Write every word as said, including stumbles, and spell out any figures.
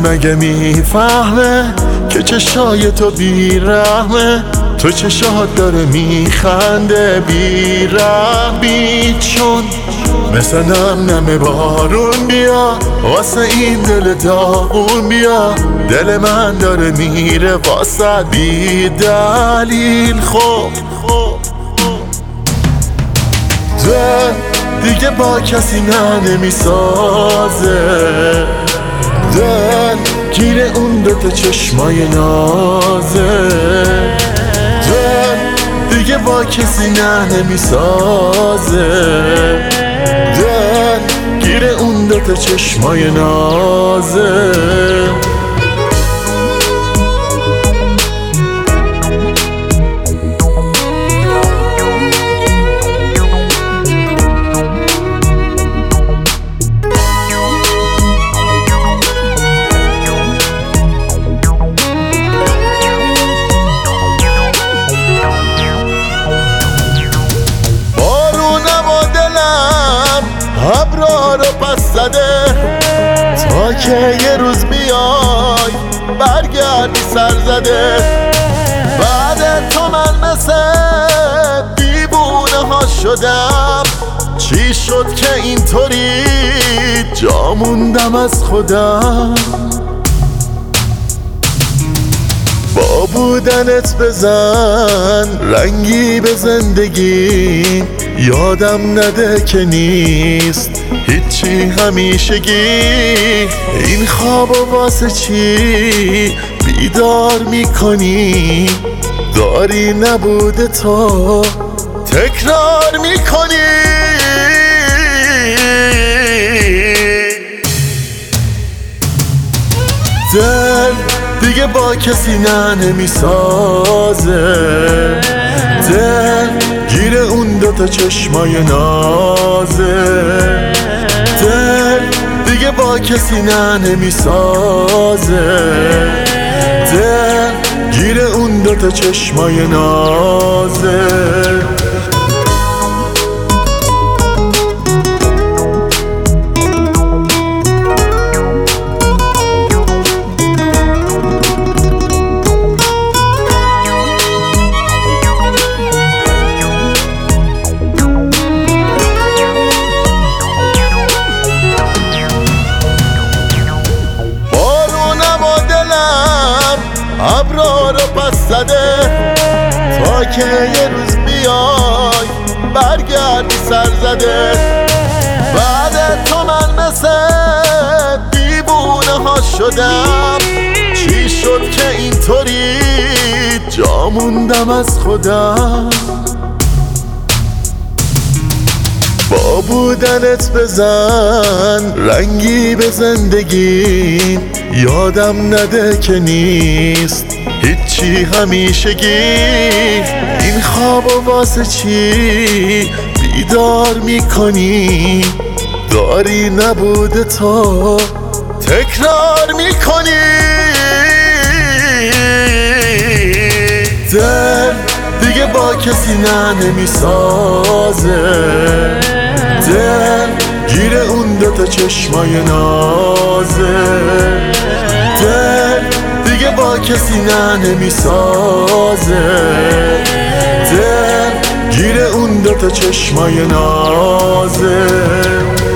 مگه میفهمه که چشای تو بیرحمه؟ تو چشات داره میخنده بیرحمی، چون مثل نم نم بارون بیا واسه این دل داغون بیا. دل من داره میره واسه بی دلیل. خب دل دیگه با کسی نه نمیسازه، دل گیر اون دوتا چشمای نازه. دل دیگه با کسی نه نمیسازه، دل گیر اون دوتا چشمای نازه. ابرا رو پس زده تا که یه روز بیای برگردی سر زده. بعد تو من مثل دیوونه ها شدم، چی شد که اینطوری جا موندم از خودم؟ با بودنت بزن رنگی به زندگی، یادم نده که نیست هیچی همیشگی. این خوابو واسه چی بیدار میکنی؟ داری نبوده تو تکرار میکنی. دل دیگه با کسی نه نمیسازه، دل گیر اون دوتا چشمای نازه. دل دیگه با کسی نه نمیسازه، دل گیر اون دوتا چشمای نازه. ابرا رو پس زده تا که یه روز بیای برگردی سر زده. بعد تو من مثل دیوونه ها شدم، چی شد که اینطوری جا موندم از خودم؟ با بودنت بزن رنگی به زندگی، یادم نده که نیست هیچی همیشگی. این خوابو واسه چی بیدار میکنی؟ داری نبوده تو تکرار میکنی. دل دیگه با کسی نه نمیسازه، دل گیر اون دوتا چشمای نازه. دل دیگه با کسی نه نمیسازه، دل گیر اون دوتا چشمای نازه.